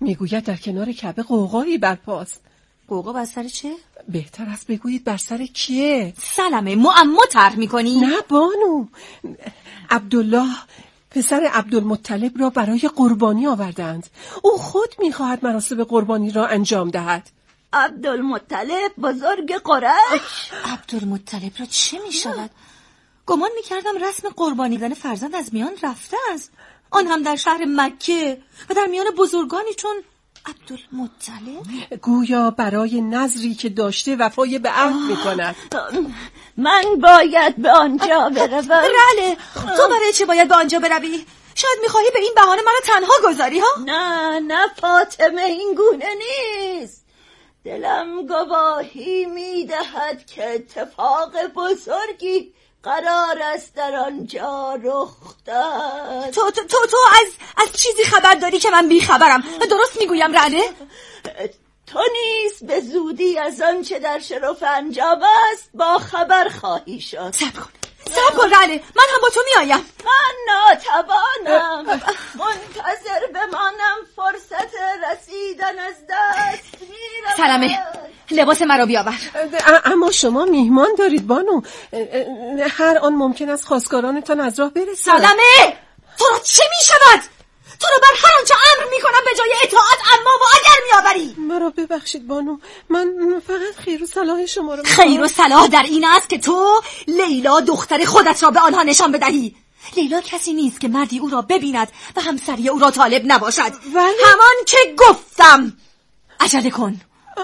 میگوید در کنار کعبه قوقایی برپاست. قوقا بر سر چه؟ بهتر است بگویید بر سر کیه؟ سلمه معما طرح میکنی؟ نه بانو، عبدالله پسر عبدالمطلب را برای قربانی آوردند. او خود میخواهد مراسم قربانی را انجام دهد. عبدالمطلب بزرگ قریش؟ عبدالمطلب را چه میشود؟ گمان میکردم رسم قربانی دادن فرزند از میان رفته است، آن هم در شهر مکه و در میان بزرگانی چون عبدالمطلب. گویا برای نذری که داشته وفای به عهد میکند. من باید به آنجا بروم. بله، تو برای چه باید به آنجا بروی؟ شاید میخواهی به این بهانه مرا تنها گذاری ها؟ نه فاطمه، این گونه نیست. دلم گواهی میدهد که اتفاق بزرگی قرار است در آنجا رخ دهد. تو از چیزی خبر داری که من بیخبرم؟ درست میگویم رعده؟ تو نیز به زودی از آنچه در شرف انجام است با خبر خواهی شد. صبر کن رعده، من هم با تو میآیم. من ناتوانم منتظر بمانم، فرصت رسیدن از دست میرود. سلمه، لباس مرا بیاور. اما شما میهمان دارید بانو، هر آن ممکن است خواستگارانتان از راه برسند. سلمه، تو را چه میشود؟ تو را بر هر آنچه امر میکنم به جای اطاعت اما و اگر میآوری. مرا ببخشید بانو، من فقط خیر و صلاح شما را خیر و صلاح در این است که تو لیلا دختر خودت را به آنها نشان بدهی. لیلا کسی نیست که مردی او را ببیند و همسری او را طالب نباشد. همان که گفتم عجله کن.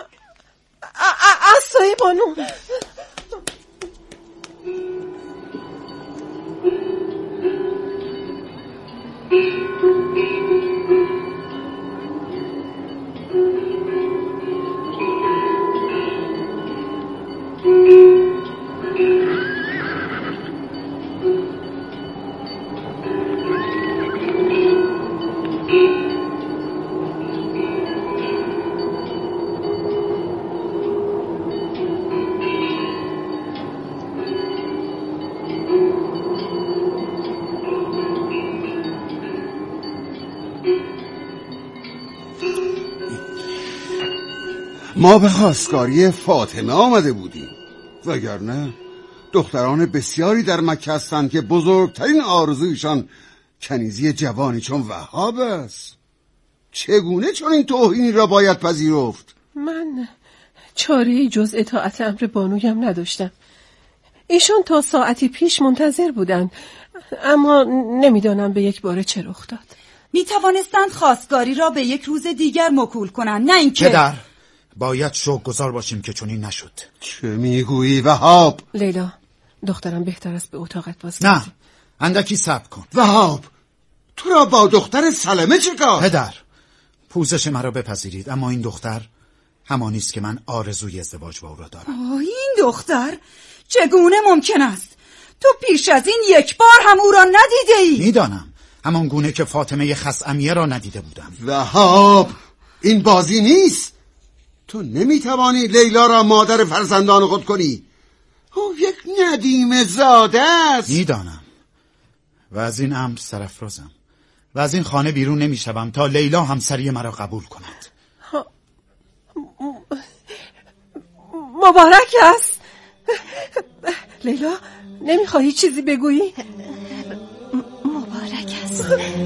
اصای بانو. ما به خواستگاری فاطمه آمده بودیم، وگرنه دختران بسیاری در مکه هستند که بزرگترین آرزویشان کنیزی جوانی چون وهاب است. چگونه چون این توهینی را باید پذیرفت؟ من چاره‌ای جز اطاعت امر بانویم نداشتم. ایشان تا ساعتی پیش منتظر بودند، اما نمیدانم به یک باره چه رخ داد. میتوانستند خواستگاری را به یک روز دیگر موکول کنند، نه اینکه پدر باید شکرگزار باشیم که چنین نشد. چه میگویی وهاب؟ لیلا، دخترم بهتر است به اتاقت باز. نه، اندکی صبر کن. وهاب، تو را با دختر سلمه چه کار؟ پدر، پوزش مرا بپذیرید، اما این دختر همانی است که من آرزوی ازدواج با او را دارم. این دختر چگونه ممکن است؟ تو پیش از این یک بار هم او را ندیده ای؟ میدانم، همان گونه که فاطمه خثعمیه را ندیده بودم. وهاب، این بازی نیست. تو نمیتوانی لیلا را مادر فرزندان خود کنی. او یک ندیم زاده است. میدانم و از این امر سرافرازم و از این خانه بیرون نمیشوم تا لیلا همسری مرا قبول کند. مبارک است. لیلا، نمیخواهی چیزی بگویی؟ مبارک است.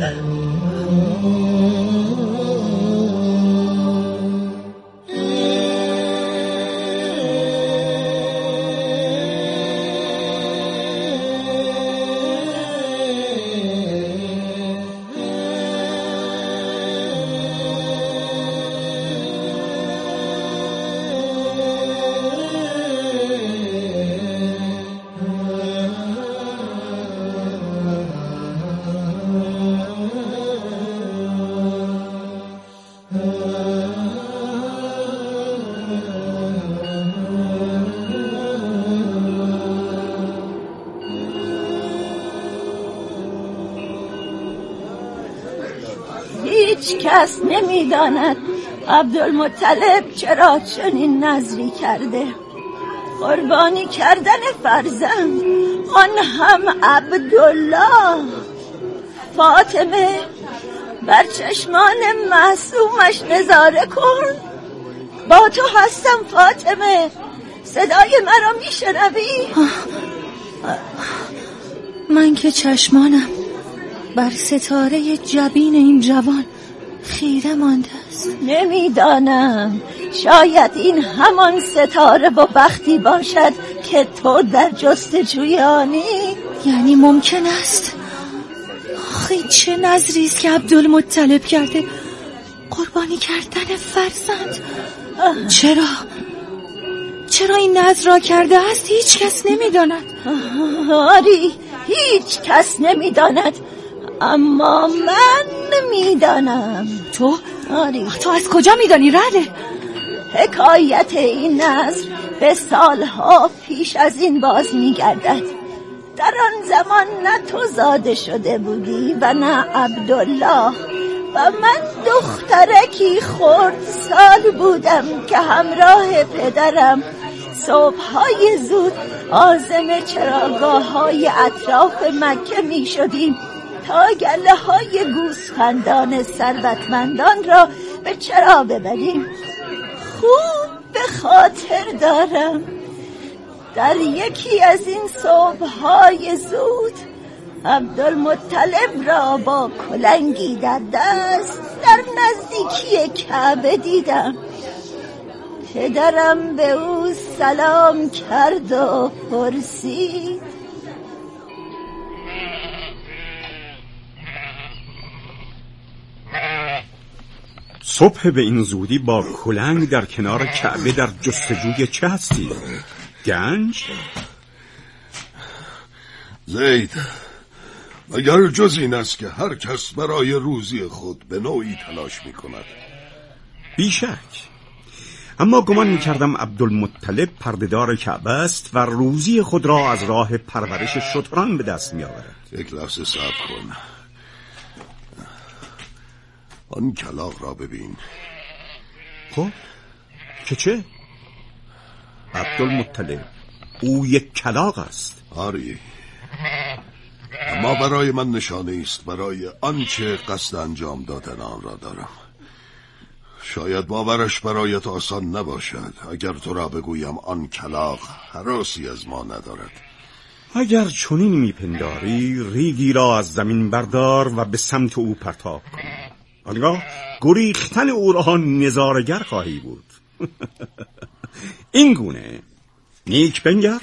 هیچ کس نمیداند عبدالمطلب چرا چنین نذری کرده. قربانی کردن فرزند، آن هم عبدالله. فاطمه بر چشمان معصومش نظاره کن. با تو هستم فاطمه، صدای مرا میشنوی؟ من که چشمانم بر ستاره جبین این جوان خیره مانده است. نمیدانم، شاید این همان ستاره و بختی باشد که تو در جستجوی آنی. یعنی ممکن است آخه چه نذری است که عبدالمطلب کرده، قربانی کردن فرزند. چرا این نذر را کرده است هیچ کس نمیداند. آری، هیچ کس نمیداند، اما من میدانم. تو؟ آری. تو از کجا میدانی رده؟ حکایت این نذر به سالها پیش از این باز میگردد. در آن زمان نه تو زاده شده بودی و نه عبدالله، و من دخترکی خرد سال بودم که همراه پدرم صبحهای زود عازم چراگاه‌های اطراف مکه می شدیم تا گله های گوسفندان ثروتمندان را به چرا ببریم. خوب به خاطر دارم در یکی از این صبحهای زود عبدالمطلب را با کلنگی در دست در نزدیکی کعبه دیدم. پدرم به او سلام کرد و پرسید: صبح به این زودی با کلنگ در کنار کعبه در جستجوی چه هستی؟ گنج؟ زید، مگر جز این است که هر کس برای روزی خود به نوعی تلاش می کند؟ بیشک، اما گمان می کردم عبدالمطلب پردهدار کعبه است و روزی خود را از راه پرورش شتران به دست می آورد. یک لحظه صبر کن. آن کلاغ را ببین. خب که چه؟ عبدالمطلب او یک کلاغ است. آری، اما برای من نشانه است برای آنچه قصد انجام دادن آن را دارم. شاید باورش برایت آسان نباشد اگر تو را بگویم آن کلاغ هراسی از ما ندارد. اگر چنین میپنداری ریگی را از زمین بردار و به سمت او پرتاب کن. آنگاه گریختن او را نظارگر خواهی بود. این گونه نیک بنگر.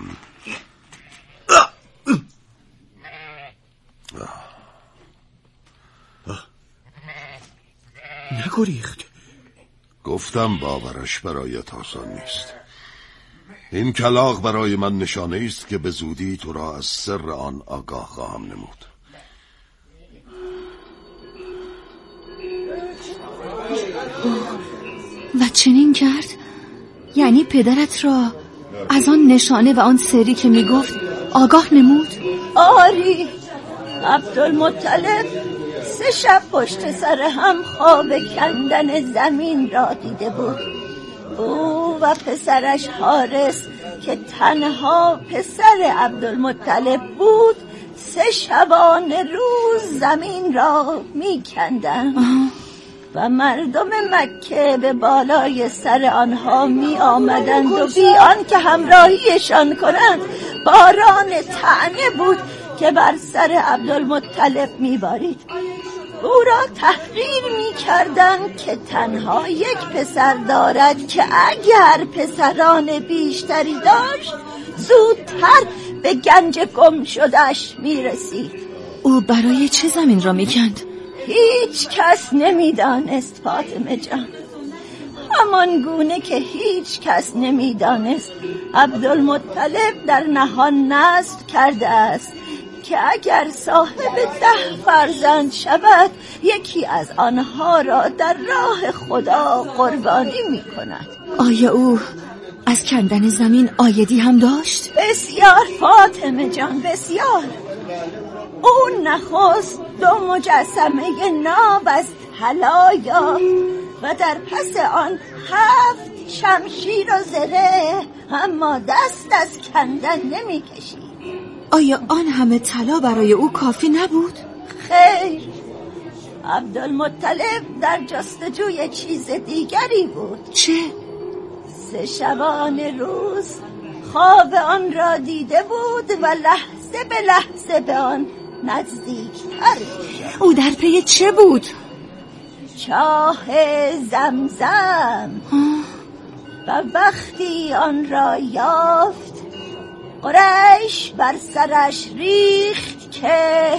نگریخت. گفتم باورش برایت آسان نیست. این کلاغ برای من نشانه است که به زودی تو را از سر آن آگاه خواهم نمود. و چنین کرد؟ یعنی پدرت را از آن نشانه و آن سری که میگفت آگاه نمود؟ آری، عبدالمطلب 3 شب پشت سر هم خواب کندن زمین را دیده بود. او و پسرش حارس که تنها پسر عبدالمطلب بود 3 شبانه روز زمین را می کندند و مردم مکه به بالای سر آنها می آمدند و بی آن که همراهیشان کنند باران طعنه بود که بر سر عبدالمطلب می بارید. او را تحقیر می کردند که تنها یک پسر دارد که اگر پسران بیشتری داشت زودتر به گنج گم شدهش می رسید. او برای چه زمین را می کند؟ هیچ کس نمی دانست فاطمه جان، همان گونه که هیچ کس نمی دانست عبدالمطلب در نهان نذر کرده است که اگر صاحب 10 فرزند شود یکی از آنها را در راه خدا قربانی می کند. آیا او از کندن زمین عایدی هم داشت؟ بسیار فاطمه جان، بسیار. او نخست 2 مجسمه ناب از طلا یافت و در پس آن 7 شمشیر و زره، اما دست از کندن نمی کشید. آیا آن همه طلا برای او کافی نبود؟ خیر، عبدالمطلب در جستجوی چیز دیگری بود. چه؟ 3 شبانه روز خواب آن را دیده بود و لحظه به لحظه به آن نزدیکتر شد. او در پی چه بود؟ چاه زمزم. و وقتی آن را یافت قریش بر سرش ریخت که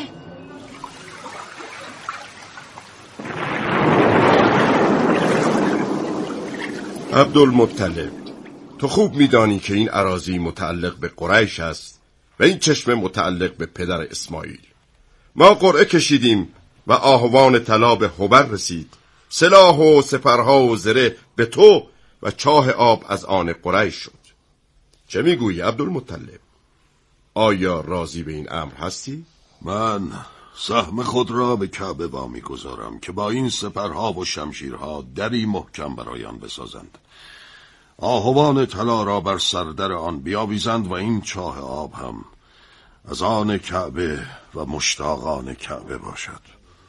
عبدالمطلب، تو خوب میدانی که این اراضی متعلق به قریش است و این چشمه متعلق به پدر اسماعیل. ما قرعه کشیدیم و آهوان طلا به هبر رسید. سلاح و سپرها و زره به تو و چاه آب از آن قریش شد. چه میگویی عبدالمطلب؟ آیا راضی به این امر هستی؟ من سهم خود را به کعبه وامی گذارم که با این سپرها و شمشیرها دری محکم برایان بسازند. آهوان طلا را بر سردر آن بیاویزند و این چاه آب هم از آن کعبه و مشتاقان کعبه باشد.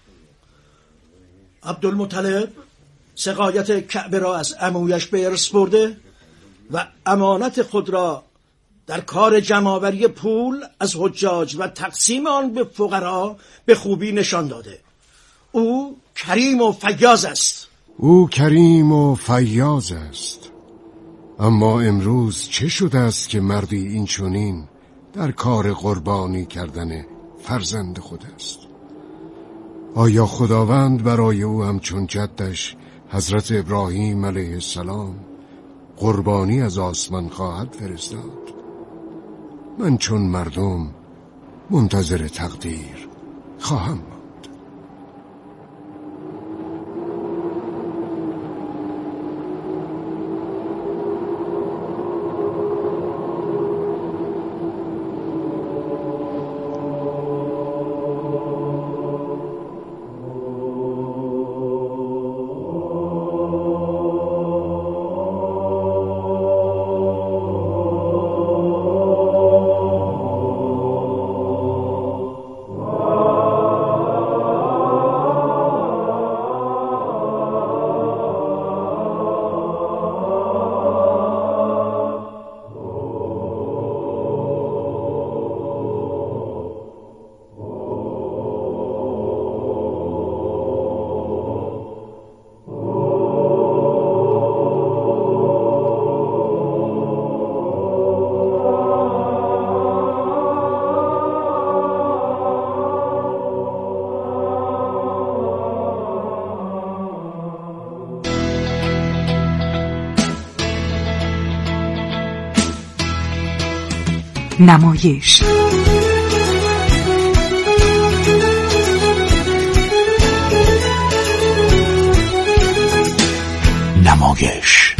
عبدالمطلب سقایت کعبه را از عمویش به ارث برده و امانت خود را در کار جمع‌آوری پول از حجاج و تقسیم آن به فقرا به خوبی نشان داده. او کریم و فیاض است. اما امروز چه شده است که مردی این چنین در کار قربانی کردن فرزند خود است؟ آیا خداوند برای او همچون جدش حضرت ابراهیم علیه السلام قربانی از آسمان خواهد فرستاد؟ من چون مردم منتظر تقدیر خواهم ماند. نمایش. نمایش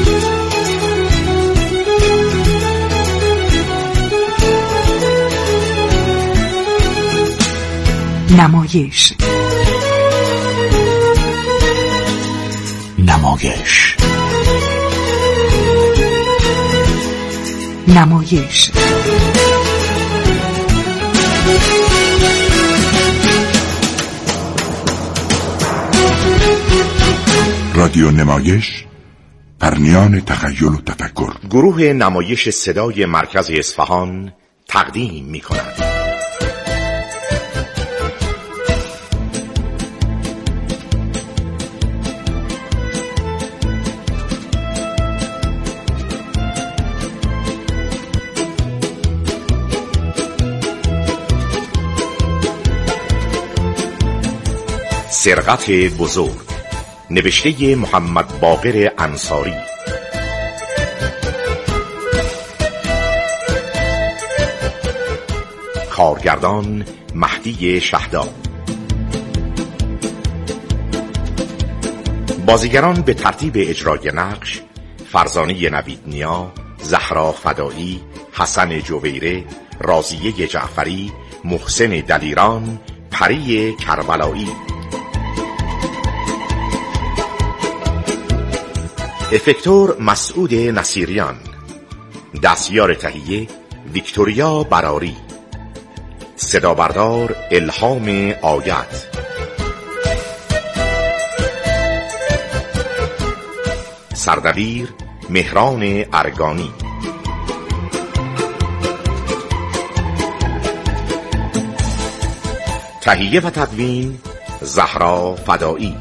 نمایش نمایش نمایش رادیو نمایش، پرنیان تخیل و تفکر. گروه نمایش صدای مرکز اصفهان تقدیم می‌کند. سرقت بزرگ، نوشته محمد باقر انصاری. کارگردان مهدی شهداد. بازیگران به ترتیب اجرای نقش: فرزانه نویدنیا، زهرا فدایی، حسن جویره، راضیه جعفری، محسن دلیران، پری کربلایی. افکتور مسعود نصیریان. دستیار تهیه ویکتوریا براری. صدا بردار الهام آیت. سردبیر مهران ارگانی. تهیه و تدوین زهرا فدایی.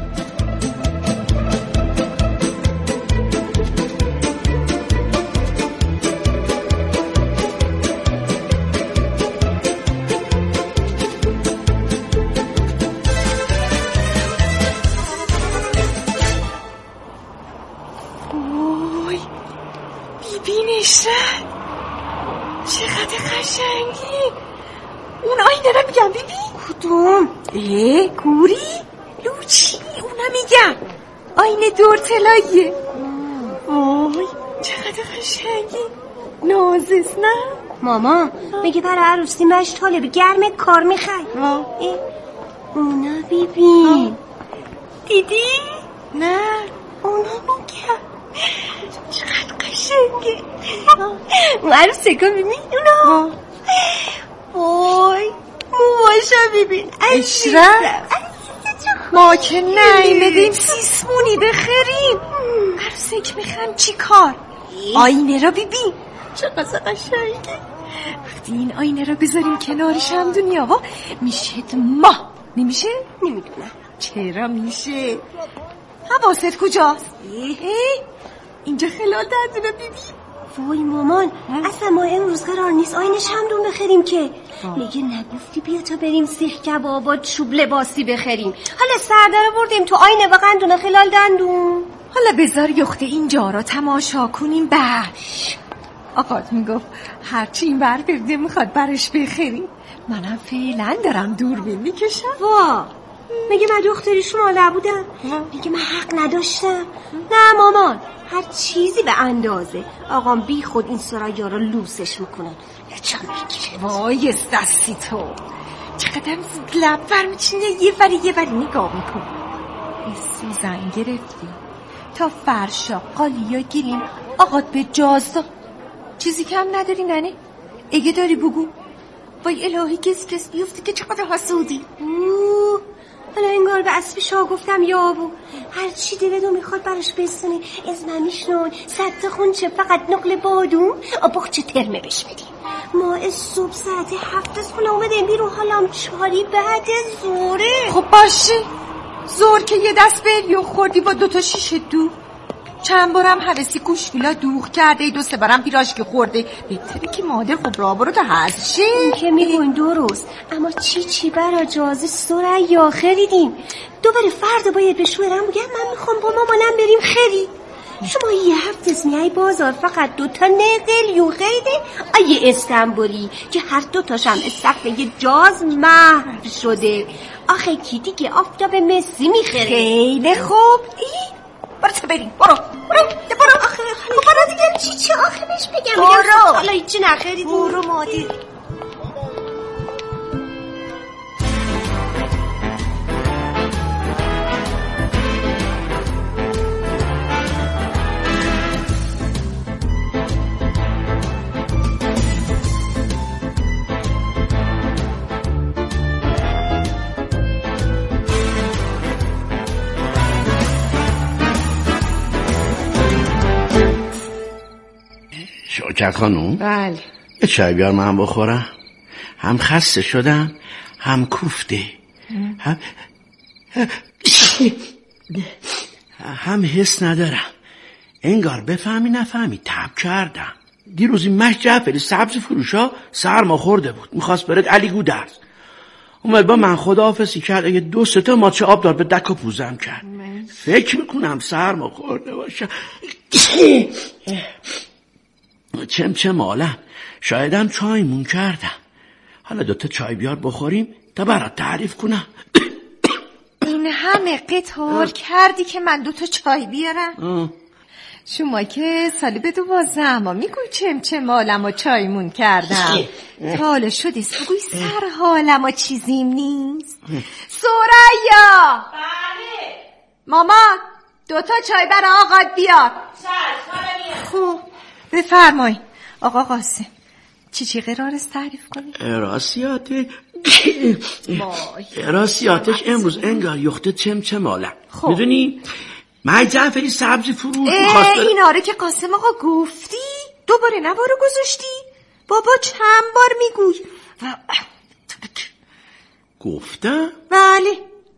چقدر قشنگی. اون آینه رو میگم بیبی. کدوم؟ گوری؟ لوچی اونو میگم. آینه دور طلاییه. وای چقدر قشنگی. نازست نه؟ ماما میگه برای عروسی مشت طالب گرم کار میخوای. اونا بیبی. دیدی؟ نه اونا میگم. چقدر قشنگه. اون عروسی کن ببین اونا. وای مواشا ببین. اشرف ما که نیمدیم سیسمونی بخریم. عروسک میخوام چی کار؟ آینه را ببین چقدر قشنگه. وقتی این آینه را بذاریم کنارش هم دنیا میشه ماه. نمیشه؟ نمیدونم. چرا میشه؟ حواست کجاست؟ اینجا خلال دندونه بیبی. وای مامان اصلا ما امروز قرار نیست آینه شمدون بخریم که. میگه نگفتی بیا تا بریم سیخ کباب چوب لباسی بخریم. حالا سردر بردیم تو آینه و قندونه خلال دندون. حالا بذار یخته اینجا را تماشا کنیم. بش آقات میگفت هرچی این بر برده میخواد برش بخریم. منم فعلا دارم دوربین میکشم. وا میگه من دختری شما نبودم. میگه من حق نداشتم. نه مامان هر چیزی به اندازه. آقام بی خود این سرایا رو لوسش میکنن. چه میگیره. وای دستی تو چقدر لب برمیچینه. یه وری نگاه میکن. سوزن گرفتی تا فرشا قالیا گیریم. آقات به جاز چیزی کم نداری ننه؟ اگه داری بگو. وای الهی کس بیفتی که چقدر حسودی. حالا انگار به اسبی شاه گفتم یا ابو هر چی دلتو میخواد براش بستنی. از من میشنون 100 خونچه فقط نقل بادون آبخچه ترمه بش بدیم. ما از صبح ساعت 7 صبح اومدیم بیرون. حالام 4 بعد زوره. خب باشه زور که یه دست بریو خوردی با 2 تا شیشه دو. چند بارم حوثی گوشویلا دوغ کرده. 2-3 بارم پیراشکی خورده. بهتره که مادر خب را برو تا هست شه. این که میگوین درست. اما چی برا جازه سریا خریدیم. دوباره فردا باید به شوهرم بگم من میخوام با مامانم بریم خرید. شما یه هفته اسمیه بازار فقط 2 تا نقل یو خریده. آیه استنبولی که هر 2 تاشم استخته یه جاز محو شده. آخه کی دیگه آفتاب مسی میخره. خیلی خوب. برو تا بریم. برو آخه برو دیگه چی آخه بهش بگم. برو حالا هیچی نخریدی. برو مادر. شوکت خانوم. بله. یه چای بیار من بخورم. هم خسته شدم هم کوفته. هم حس ندارم. انگار بفهمی نفهمی تب کردم. دیروز این مشت جعفری سبز فروشا سرما خورده بود. میخواست برد علی گودرز. اومد با من خداحافظی کرد. اگه 2-3 تا ماچه آب دار به دک و پوزم کرد. فکر میکنم سرما خورده باشم. چم عالم. شایدم چایمون کردم. حالا 2 تا چای بیار بخوریم تا برات تعریف کنم. این همه قطار کردی که من 2 تا چای بیارم. شما که سالی به 12 اما میگوی چم عالم و چایمون کردم. حالا شدی بگوی سر حالم و چیزیم نیست. سوریا. بله مامان 2 تا چای برای آقات بیار. خوب بفرمایید آقا قاسم. چی قرارست تعریف کنی؟ راستیاتش امروز انگار یخته چم عالم. میدونی مهد جعفری سبزی فروش این آره که قاسم آقا گفتی؟ دوباره نوارو گذاشتی؟ بابا چند بار میگوی؟ گفتم؟ بله.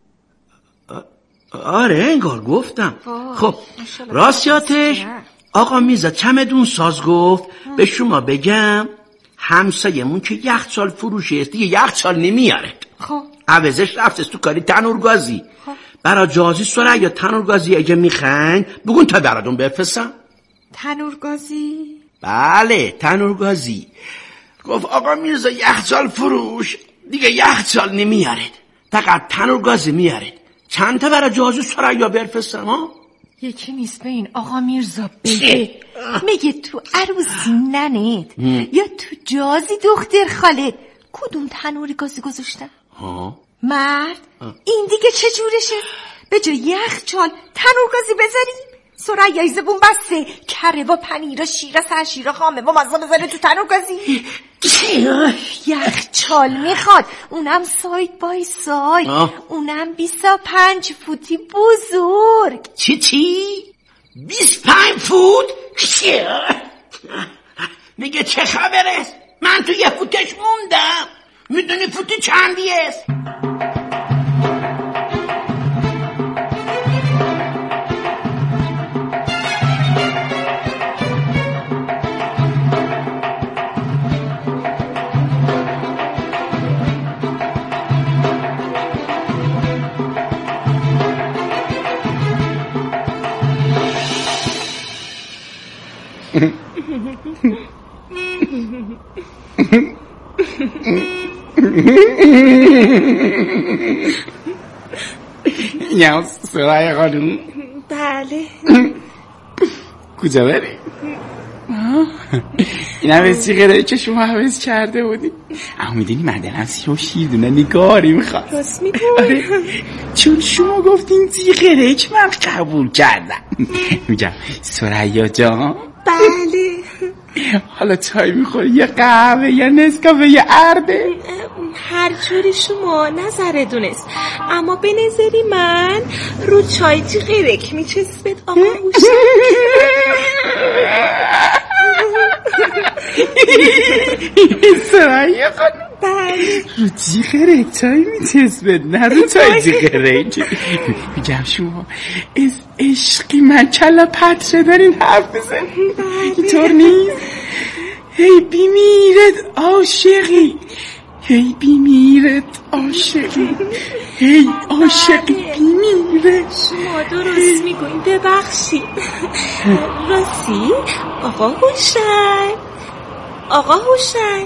آره انگار گفتم. خب راستیاتش آقا میرزا چمدون ساز گفت به شما بگم همسایمون که یخچال فروشی است دیگه یخچال نمیاره. خب عوضش رفت تو کاری تنورگازی. برا جازی سره یا تنورگازی اگه میخواین بگون تا براتون بفرستم. تنورگازی؟ بله تنورگازی. گفت آقا میرزا یخچال فروش دیگه یخچال نمیارید فقط تنورگازی میارید. چند تا برا جازی سره یا بفرستم ها؟ یکی نیست به این آقا میرزا بگه میگه تو عروسی ننید یا تو جازی دختر خالد کدوم تنوری گازی گذاشتن؟ مرد این دیگه چه جورشه؟ به جای یخچال تنور گازی بذاریم؟ سرعیای زبون بسته کره و پنیر و شیر سرشیر و خامه و مزه بذاره تو تنور گازی؟ یخچال میخواد اونم ساید بای ساید اونم 25 فوتی بزرگ. چی؟ 25 فوت؟ میگه چه خبره؟ من تو یه فوتش موندم. میدونی فوتی چندی است؟ یا سرای خانم بله کجا بری؟ این حوض چیغره که شما حوض کرده بودی اما میدونی مردنم سی و شیردونه نگاری میخواد. راست میگوی؟ چون شما گفتین چیغره که من قبول کردم. میگم سریا جان بله حالا چای میخوری یه قهوه یا نسکافه یا ارده؟ هر جوری شما نظر دونست اما به نظری من رو چای غیرک میچسبت آقا هوشنگ. سرعیه خانم بله رو جیغره چای میچسبت نه رو چای جیغره. میگم شما عشقی من کلا پتره دارین حرف بزن اینطور نیست؟ هی بیمیرت عاشقی هی بیمیرت عاشقی هی عاشقی بیمیرت. شما درست میگوین ببخشید. راستی آقا هوشنگ آقا هوشنگ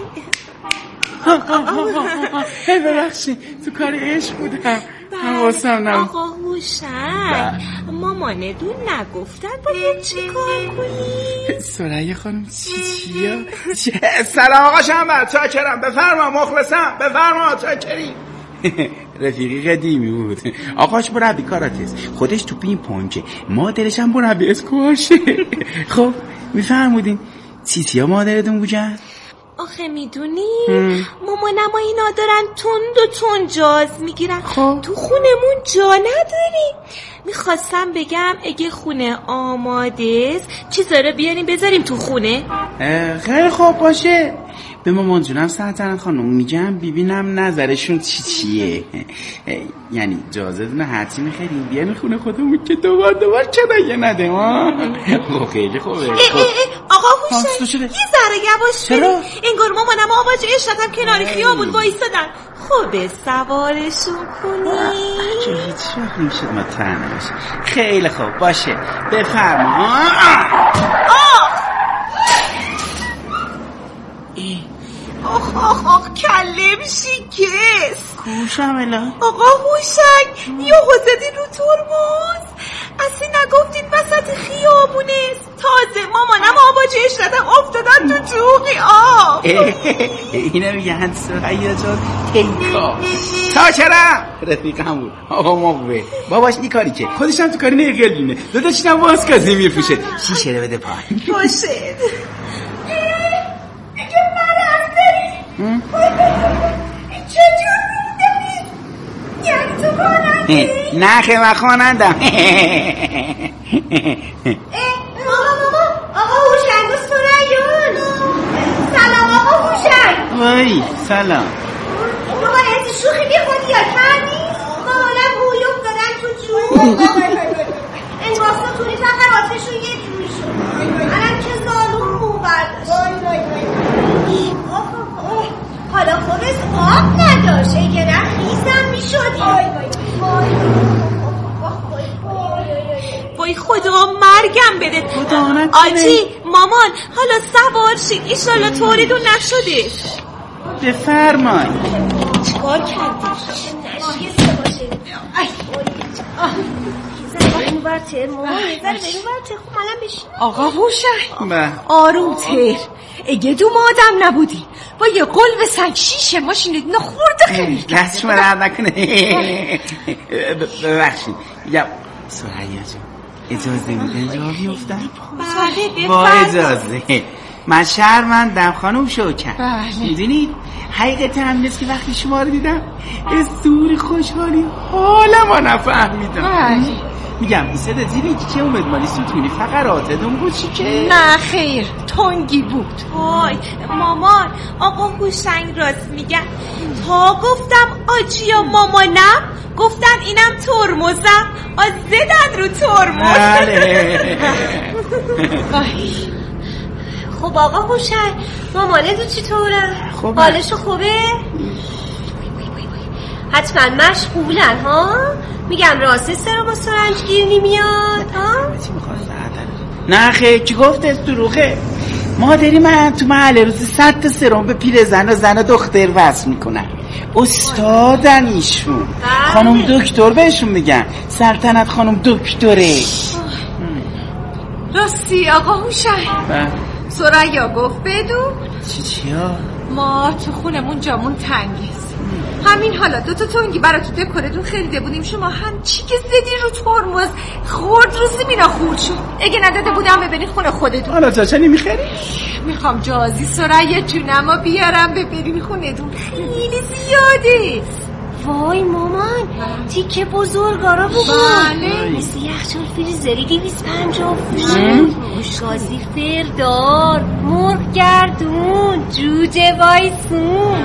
ببخشید تو کار عشق بودم حواسم نبود. آقا هوشنگ ماماندون نگفتن باید چی کار کنی؟ سرعی خانم چیه؟ سلام آقا شنبه چاکرم بفرما مخلصم بفرما چاکری. رفیقی قدیمی بود آقاش مربی کاراتست خودش تو پین پونکه مادرش هم مربی اسکواشه. خب میفرمودین چیزیا مادرتون بودن؟ آخه میدونی مامانم و اینا دارن تند و تند جاز میگیرن. تو خونمون جا نداریم. میخواستم بگم اگه خونه آماده است چیزا رو بیاریم بذاریم تو خونه. خیلی خوب باشه. به مامان جونم سلطنت خانم میگم ببینم نظرشون چیه. یعنی اجازه دونه حتی میخریم بیاریم خونه خودمون که دوبار کنایه نده ما. خیلی خوبه. آقا هوشنگ یه ذره یواش بریم. انگار مامانم و آواج اشتتم کنار خیابون وایستادن. خوبه سوارشون کنی؟ هیچ وقت میشد ما تنها باشه. خیلی خوب باشه بفرما. آخ کلم شکست. کوشم الان آقا هوشنگ یه زدین رو ترمز. اصلی نگفتین وسط خیابونه. تازه مامانم آباجه اشتدم افتادن تو جوقی آب. اینه میگن سرعیه جان تیکا چاکرم رفیقم بود آقا موقعه باباش نیکاری که خودشم تو کاری نقلینه داداشینم واسکازی میفروشه. شیشه رو بده پای باشه. چجور موندنی؟ یعنی تو کنم نه خیلی من خوانندم. آقا هوشنگ و سریان. سلام آقا هوشنگ. وای سلام. بابا از شوخی بی خودی یا کردی؟ مامانم بوی افتادن تو جون. انگاستا توری فقط آتشو یه جوی شد. الان که زالون مو برداشت. حالا خودش آب نداشت. اگه نه خیزم می شدی. وای خدا مرگم بده. آجی مامان حالا سوار شید ایشالا توریدون نشده. بفرمای. چیکار کردی؟ آقا هوشنگ آروم تر. اگه دوم آدم نبودی با یه قلب سنگ شیشه ماشینت نخورده خیلی دست شما رد نکنه. ببخشید میگم سریا جان اجازه میدن جا بیفتن؟ با اجازه. من شهروندم خانم شوکن. میدونید حقیقت هم نیست که وقتی شما رو دیدم از دور خوشحالی حالمو نفهمیدم. میگم صدا زیری که اومد مالی ستونی فقراتتون بود چی که؟ نه خیر تنگی بود. وای مامان آقا هوشنگ راست میگن. تا گفتم آجی و مامانم گفتن اینم ترمزم. زدن رو ترمز. خب آقا هوشنگ مامانتون چطوره؟ حالشو خوبه؟ حتما مشغولن ها؟ میگم راسته سر با سرنج گیر نمیاد ها؟ نه خیلی کی گفت از دروغه. مادری من تو محله روز 100 تا سرم به پیرزن و زن و دختر وصل میکنن. استادن ایشون. خانم دکتر بهشون میگن. سلطنت خانم دکتره. راستی آقا هوشنگ سریا گفت بدو چیا؟ ما تو خونمون جامون تنگیست. همین حالا 2 تا تنگی برای تو دکورتون خریده بودیم. شما هم چی که زدی رو ترمز خورد رو زمینا خورد شد. اگه نداده بودم ببینی خونه خودتون. حالا تا چه نمیخری؟ میخوام جازی سریا جونمو بیارم ببینی خونتون خیلی زیاده. وای مامان تیکه بزرگارا بود. بله مثل یخچال فریزری 250 فوت. گازی فردار مرغ گردون جوجه وایسون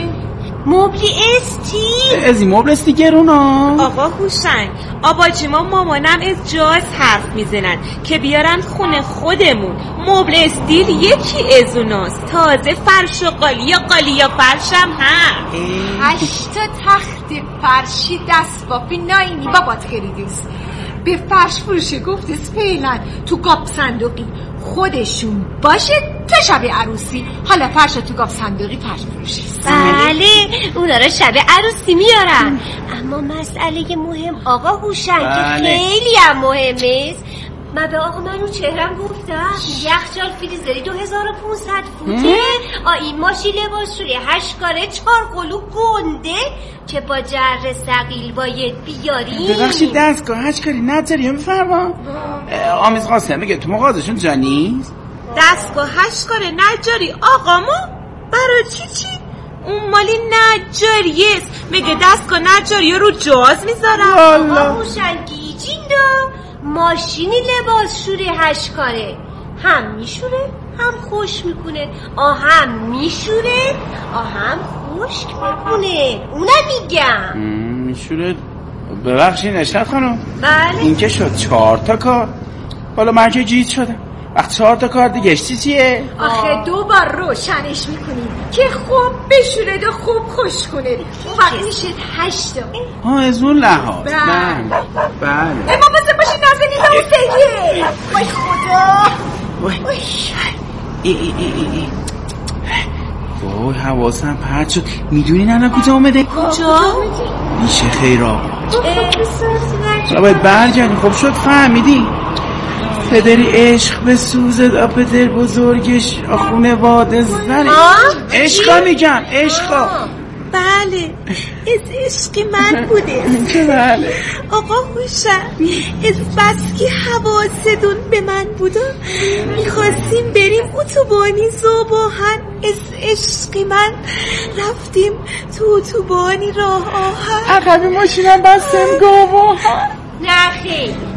مبلی استی. از این مبل استی گرونا. آقا هوشنگ آباجی ما مامانم از جاز حرف میزنن که بیارن خونه خودمون. مبل استیل یکی از اوناست. تازه فرش و قالی و فرشم هم 8 تا تخت فرشی دست بافی ناینی بابات خریدیست. به فرش فروشه گفت فعلا تو قاب صندوقی خودشون باشه تا شب عروسی. حالا فرش تو قاب صندوقی فرش فروشه. بله اونا رو شب عروسی میارن. اما مسئله مهم آقا هوشنگ که خیلی هم مهمه. من به آقا من رو چهرم گفتم یخچال فریزری 2500 فوته. این ماشی لباس شوری 8 کاره 4 قلو گنده که با جر ثقیل باید بیاری. ببخشید دستگاه 8 کاری نداری میفرما. آمیز قاسم میگه تو مغازشون جا نیست. دستگاه 8 کاره نجاری آقا ما برای چی؟ اون مالی نجاریست. میگه دستگاه نجاری رو جاز میذارم. آقا هوشنگی جیندا ماشینی لباس شوری 8 کاره هم میشوره هم خوش میکنه. هم میشوره هم خشک میکنه. اونم میگم میشوره. ببخشید نشاط خانم. بله این که شد 4 تا کار. حالا من که جیت شدم وقت 4 تا کار دیگه چیه؟ آخه 2 بار روشنش میکنی که خوب بشوره و خوب خوش کنه. اون وقت میشه 8 تا. از اون لحاظ. بله اما بسه باشی نازنین اون سگه. وای خدا وای حواسم پرد شد. میدونی نانا کجا اومده؟ کجا؟ میشه خیر آقا باید برگردی. خب شد فهمیدی پدری عشق به سوزد پدر بزرگش خونه واده زنه. عشقا میگم عشقا بله از عشق من بوده. بله آقا هوشم از بس که حواستون به من بوده میخواستیم بریم اتوبانی زوباهن. از عشق من رفتیم تو اتوبانی راه آهن. عقب ماشینم بستم گوباهن. نه خیلی